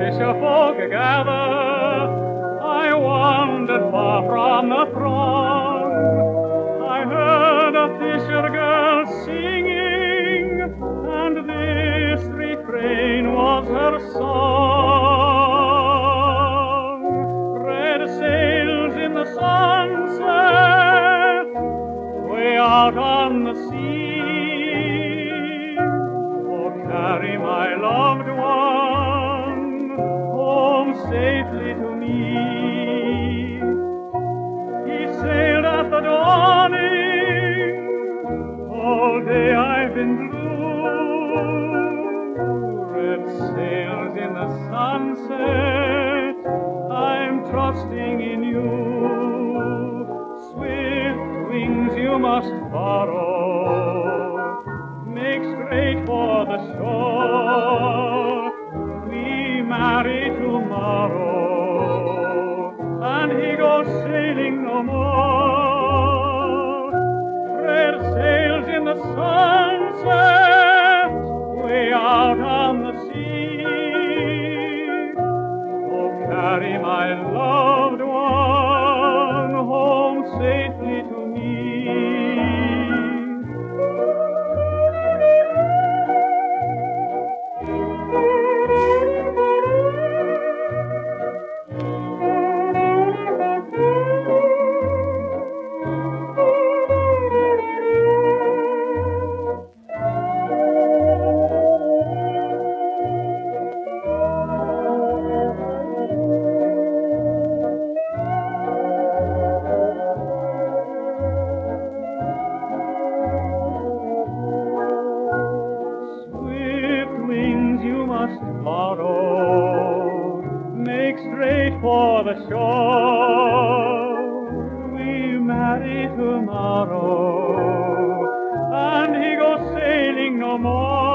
fisher folk gather. I wandered far from the throng. I heard a fisher girl singing, and this refrain was her song. Red sails in the sunset, way out on the sea. Oh, carry my loved one home safely to me. He sailed at the dawning, all day I've been blue. Red sails in the sunset, I'm trusting in you. Swift wings you must borrow, make straight for the shore. We marry tomorrow, and he goes sailing no more. Red sails in the sunset, way out on the sea. Oh, carry my loved one home safely to me. Borrow, make straight for the shore. We marry tomorrow, and he goes sailing no more.